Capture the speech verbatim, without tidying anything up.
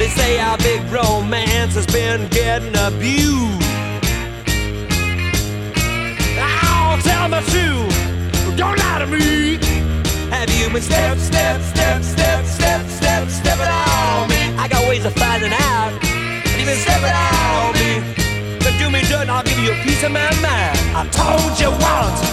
They say our big romance has been getting abused. I'll tell the truth, don't lie to me. Have you been step, step, step, step, step, step, stepping on me? I got ways of finding out. And you've been stepping on me. Then do me dirt and I'll give you a piece of my mind. I told you once,